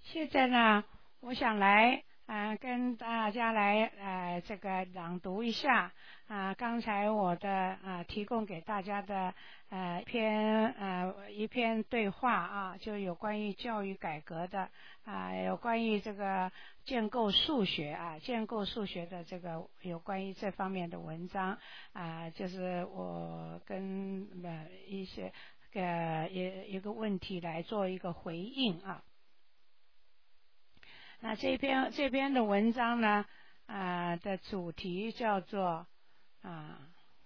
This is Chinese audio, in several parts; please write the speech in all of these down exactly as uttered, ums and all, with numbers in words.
现在呢，我想来啊、呃，跟大家来呃这个朗读一下啊、呃，刚才我的啊、呃、提供给大家的呃一篇呃一篇对话啊，就有关于教育改革的啊、呃，有关于这个建构数学啊，建构数学的这个有关于这方面的文章啊、呃，就是我跟呃一些呃一一个问题来做一个回应啊。那这篇这篇的文章呢，啊、呃、的主题叫做啊，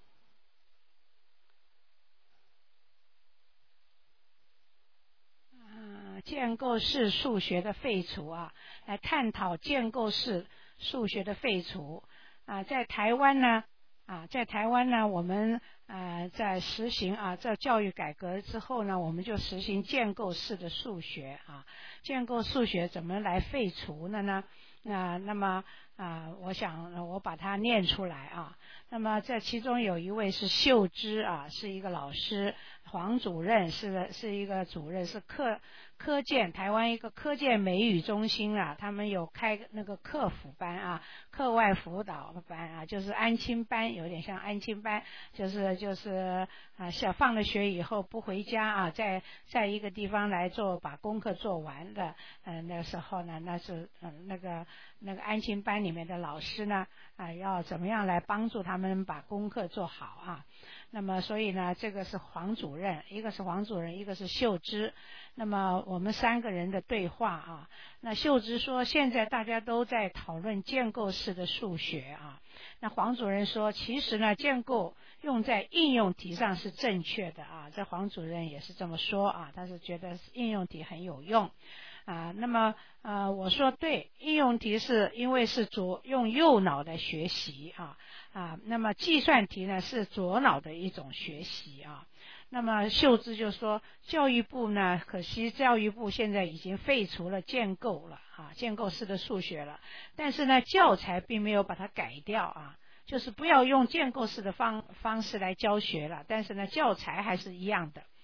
呃，建构式数学的废除啊，来探讨建构式数学的废除啊，在台湾呢啊，在台湾呢，我们呃在实行啊，这教育改革之后呢，我们就实行建构式的数学啊，建构数学怎么来废除的呢？啊，那么啊，我想我把它念出来啊。那么这其中有一位是秀芝啊，是一个老师，黄主任是是一个主任，是科科建台湾一个科建美语中心啊，他们有开那个课辅班啊，课外辅导班啊，就是安亲班，有点像安亲班，就是就是啊，小放了学以后不回家啊，在在一个地方来做把功课做完的，嗯、呃，那时候呢，那是嗯、呃、那个那个安亲班里面的老师呢啊，要怎么样来帮助他们把功课做好啊？那么所以呢，这个是黄主任，一个是黄主任，一个是秀芝。那么我们三个人的对话啊，那秀芝说，现在大家都在讨论建构式的数学啊。那黄主任说，其实呢，建构用在应用题上是正确的啊。这黄主任也是这么说啊，他是觉得应用题很有用。啊，那么呃，我说对，应用题是因为是左用右脑的学习啊啊，那么计算题呢是左脑的一种学习啊。那么秀芝就说，教育部呢，可惜教育部现在已经废除了建构了啊，建构式的数学了，但是呢，教材并没有把它改掉啊，就是不要用建构式的方方式来教学了，但是呢，教材还是一样的。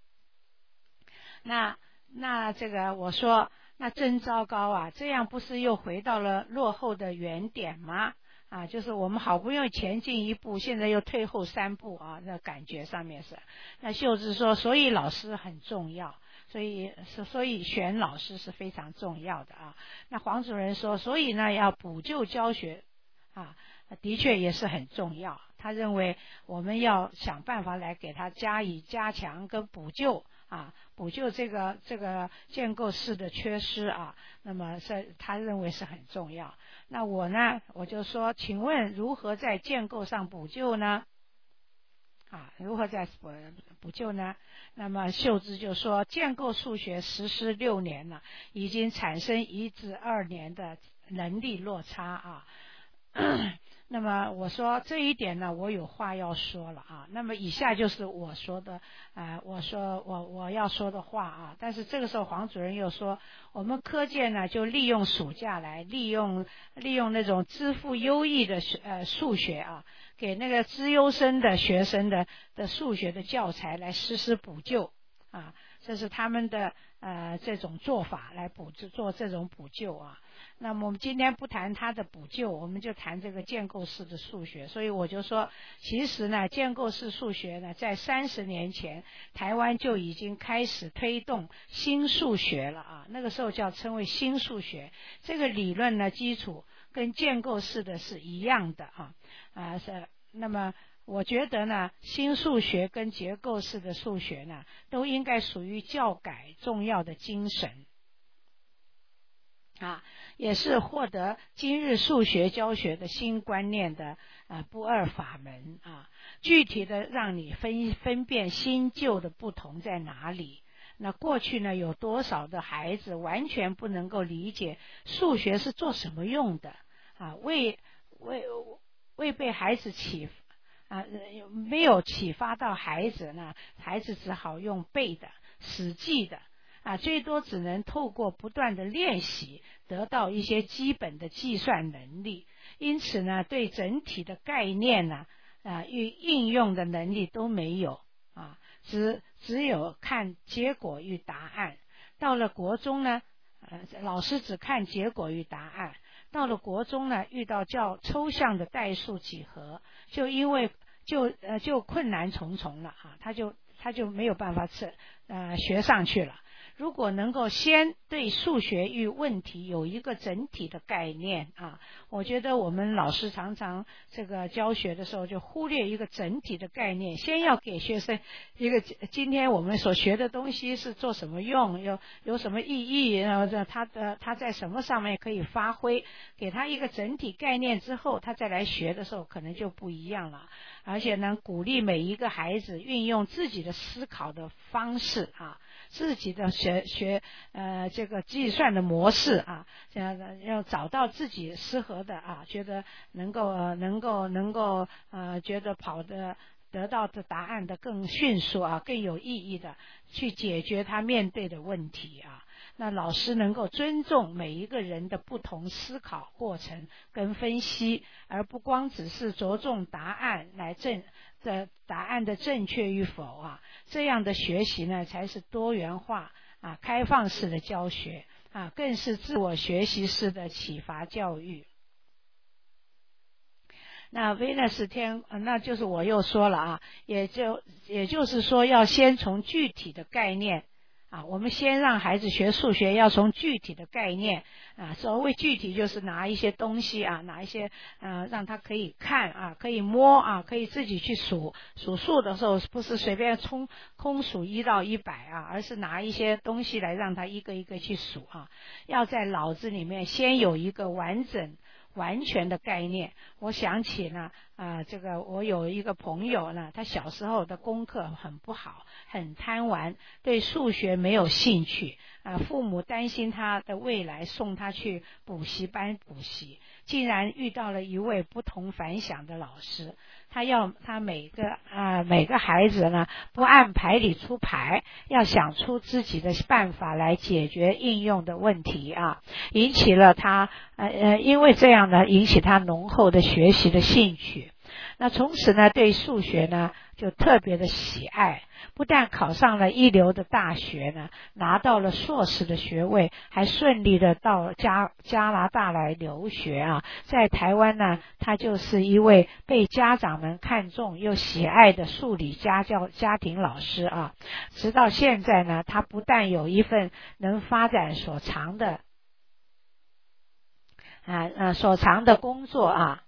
那那这个我说，那真糟糕啊！这样不是又回到了落后的原点吗？啊，就是我们好不容易前进一步，现在又退后三步啊，那感觉上面是。那秀芝说，所以老师很重要，所以所以选老师是非常重要的啊。那黄主任说，所以呢要补救教学啊，的确也是很重要。他认为我们要想办法来给他加以加强跟补救。啊，补救这个这个建构式的缺失啊，那么是他认为是很重要。那我呢，我就说，请问如何在建构上补救呢？啊，如何在补补救呢？那么秀芝就说，建构数学实施六年了，已经产生一至二年的能力落差啊。那么我说这一点呢，我有话要说了啊。那么以下就是我说的啊、呃，我说我我要说的话啊。但是这个时候黄主任又说，我们科建呢就利用暑假来利用利用那种资赋优异的呃数学啊，给那个资优生的学生的的数学的教材来实施补救啊，这是他们的呃这种做法来补做这种补救啊。那么我们今天不谈它的补救，我们就谈这个建构式的数学。所以我就说，其实呢，建构式数学呢，在三十年前，台湾就已经开始推动新数学了啊。那个时候叫称为新数学，这个理论呢，基础跟建构式的是一样的啊啊是。那么我觉得呢，新数学跟结构式的数学呢，都应该属于教改重要的精神。啊，也是获得今日数学教学的新观念的啊不二法门啊，具体的让你分分辨新旧的不同在哪里。那过去呢，有多少的孩子完全不能够理解数学是做什么用的啊？为为为被孩子启啊没有启发到孩子呢，孩子只好用背的、死记的。啊，最多只能透过不断的练习得到一些基本的计算能力，因此呢，对整体的概念呢，啊，与应用的能力都没有啊，只只有看结果与答案。到了国中呢， 呃，老师只看结果与答案。到了国中呢，遇到较抽象的代数几何，就因为就呃就困难重重了啊，他就他就没有办法吃呃学上去了。如果能够先对数学与问题有一个整体的概念啊，我觉得我们老师常常这个教学的时候就忽略一个整体的概念，先要给学生一个今天我们所学的东西是做什么用，有有什么意义，然后他的他在什么上面可以发挥，给他一个整体概念之后，他再来学的时候可能就不一样了。而且呢，鼓励每一个孩子运用自己的思考的方式啊，自己的学学呃这个计算的模式啊，要找到自己适合的啊，觉得能够、呃、能够能够呃觉得跑的得到的答案的更迅速啊，更有意义的去解决他面对的问题啊。那老师能够尊重每一个人的不同思考过程跟分析，而不光只是着重答案来证的答案的正确与否啊，这样的学习呢才是多元化啊、开放式的教学啊，更是自我学习式的启发教育。那 Venus 天，那就是我又说了啊，也就也就是说要先从具体的概念啊，我们先让孩子学数学，要从具体的概念啊，所谓具体就是拿一些东西啊，拿一些呃让他可以看啊，可以摸啊，可以自己去数数数的时候，不是随便冲空数一到一百啊，而是拿一些东西来让他一个一个去数啊，要在脑子里面先有一个完整完全的概念。我想起呢啊、呃，这个我有一个朋友呢，他小时候的功课很不好，很贪玩，对数学没有兴趣啊、呃，父母担心他的未来，送他去补习班补习，竟然遇到了一位不同凡响的老师，他要他每个啊、呃、每个孩子呢不按牌理出牌，要想出自己的办法来解决应用的问题啊，引起了他呃呃因为这样呢引起他浓厚的学习的兴趣。那从此呢对数学呢就特别的喜爱，不但考上了一流的大学呢，拿到了硕士的学位，还顺利的到加加拿大来留学啊。在台湾呢，他就是一位被家长们看重又喜爱的数理家教家庭老师啊。直到现在呢，他不但有一份能发展所长的啊呃所长的工作啊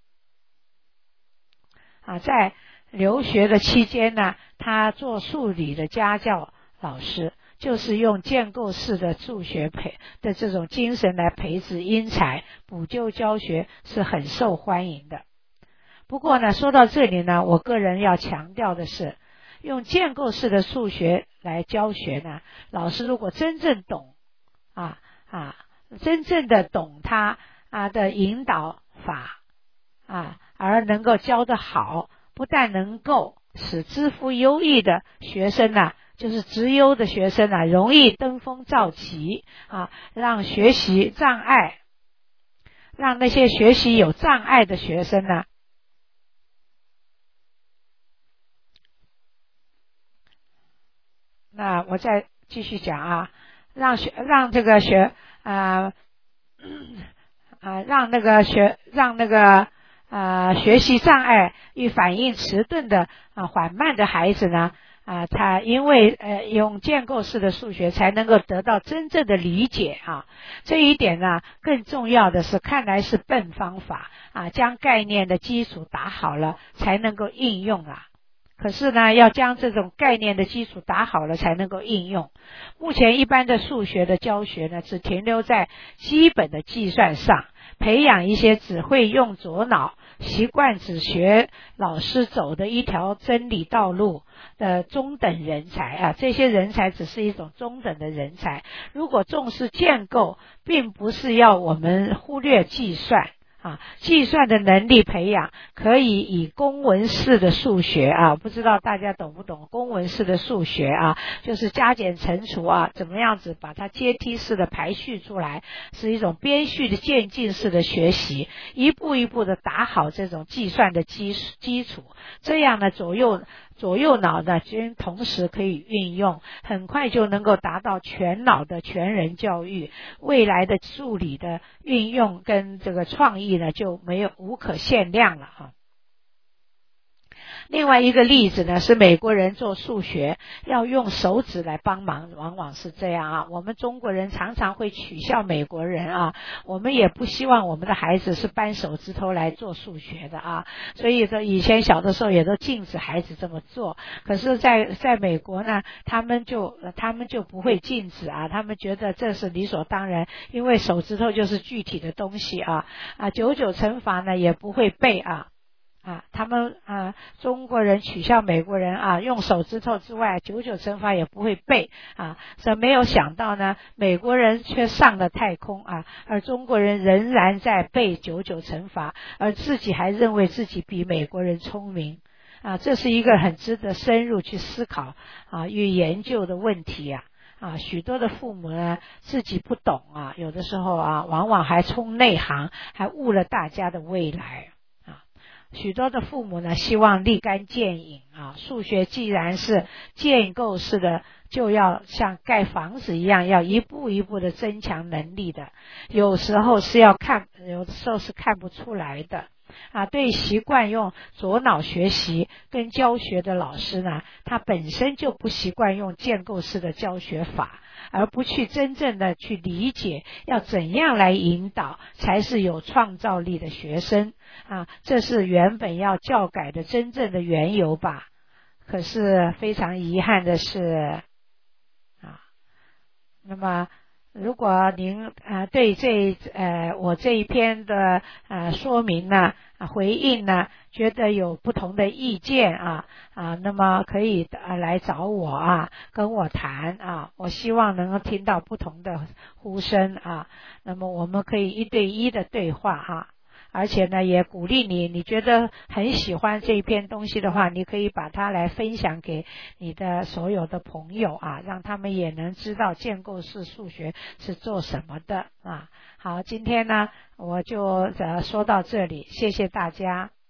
啊，在留学的期间呢，他做数理的家教老师，就是用建构式的数学培的这种精神来培植英才，补救教学是很受欢迎的。不过呢，说到这里呢，我个人要强调的是，用建构式的数学来教学呢，老师如果真正懂啊啊，真正的懂他啊的引导法啊，而能够教得好，不但能够使资赋优异的学生呢、啊，就是资优的学生啊，容易登峰造极啊，让学习障碍，让那些学习有障碍的学生呢，那我再继续讲啊，让学让这个学啊啊、呃、让那个学让那个呃，学习障碍与反应迟钝的啊缓慢的孩子呢啊，他因为呃用建构式的数学才能够得到真正的理解啊，这一点呢更重要的是，看来是笨方法啊，将概念的基础打好了才能够应用啊。可是呢，要将这种概念的基础打好了才能够应用。目前一般的数学的教学呢，只停留在基本的计算上，培养一些只会用左脑、习惯只学老师走的一条真理道路的中等人才啊，这些人才只是一种中等的人才。如果重视建构，并不是要我们忽略计算。啊，计算的能力培养可以以公文式的数学啊，不知道大家懂不懂公文式的数学啊，就是加减乘除啊，怎么样子把它阶梯式的排序出来，是一种编序的渐进式的学习，一步一步的打好这种计算的基基础，这样呢左右左右脑呢均同时可以运用，很快就能够达到全脑的全人教育。未来的数理的运用跟这个创意呢就没有无可限量了啊。另外一个例子呢，是美国人做数学要用手指来帮忙，往往是这样啊。我们中国人常常会取笑美国人啊，我们也不希望我们的孩子是扳手指头来做数学的啊。所以说以前小的时候也都禁止孩子这么做，可是在在美国呢，他们就他们就不会禁止啊，他们觉得这是理所当然，因为手指头就是具体的东西啊啊，九九乘法呢也不会背啊。啊，他们啊，中国人取笑美国人啊，用手指头之外，九九乘法也不会背啊。所以没有想到呢，美国人却上了太空啊，而中国人仍然在背九九乘法，而自己还认为自己比美国人聪明啊。这是一个很值得深入去思考啊与研究的问题呀。啊，许多的父母呢自己不懂啊，有的时候啊，往往还冲内行，还误了大家的未来。许多的父母呢，希望立竿见影啊。数学既然是建构式的，就要像盖房子一样，要一步一步的增强能力的。有时候是要看，有的时候是看不出来的啊。对习惯用左脑学习跟教学的老师呢，他本身就不习惯用建构式的教学法，而不去真正的去理解要怎样来引导才是有创造力的学生啊，这是原本要教改的真正的缘由吧。可是非常遗憾的是啊，那么如果您啊对这呃我这一篇的呃说明呢、啊、回应呢觉得有不同的意见啊啊，那么可以啊来找我啊，跟我谈啊，我希望能够听到不同的呼声啊，那么我们可以一对一的对话啊。而且呢，也鼓励你，你觉得很喜欢这一篇东西的话，你可以把它来分享给你的所有的朋友啊，让他们也能知道建构式数学是做什么的啊。好，今天呢，我就呃说到这里，谢谢大家。